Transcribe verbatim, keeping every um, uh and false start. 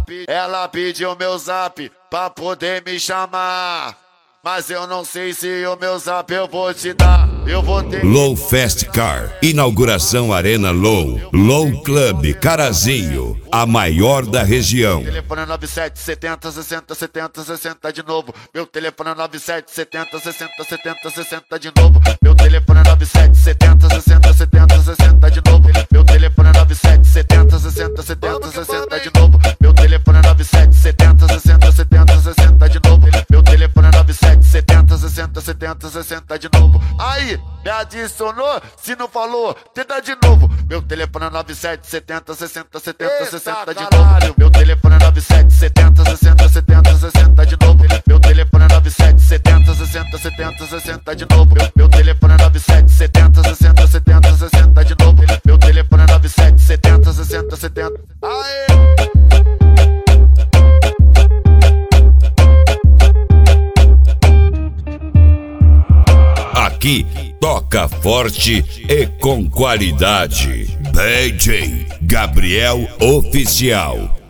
pe- ela pediu meu zap pra poder me chamar, mas eu não sei se o meu zap eu vou te dar. Eu vou ter Low Fast Car, inauguração Arena Low, Low Club Carazinho, a maior da região. Telefone é nove sete setenta sessenta setenta sessenta de novo. Meu telefone é nove sete setenta sessenta setenta sessenta de novo. Meu telefone é nove sete setenta sessenta setenta sessenta de novo. Meu telefone é nove sete setenta sessenta setenta sessenta de novo. Meu telefone é nove sete setenta sessenta setenta sessenta de novo. Meu telefone é nove sete setenta sessenta setenta sessenta de novo. Aí, me adicionou? Se não falou, tenta de novo. Meu telefone é nove sete setenta sessenta setenta sessenta de novo. Meu telefone é nove sete setenta sessenta setenta sessenta de novo. Meu telefone é nove sete setenta sessenta setenta sessenta de novo. Meu telefone é nove sete setenta sessenta setenta sessenta de novo. Meu telefone é nove sete setenta sessenta setenta. Aê! Aqui toca forte e com qualidade. D J Gabriel Oficial.